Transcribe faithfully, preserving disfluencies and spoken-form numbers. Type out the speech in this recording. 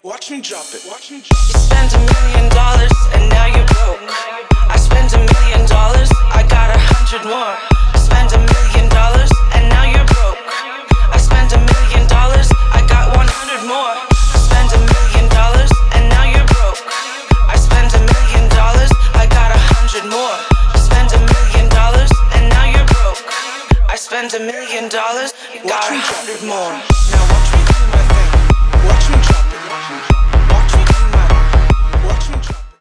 Watch me drop it. Watch me drop it. You spent a million dollars and now you're broke. I spent a million dollars, I got a hundred more. Spent a million dollars and now you're broke. I spent a million dollars, I got one hundred more. Spent a million dollars and now you're broke. I spent a million dollars, I got a hundred more. Spent a million dollars and now you're broke. I spent a million dollars, got a hundred more. Now watch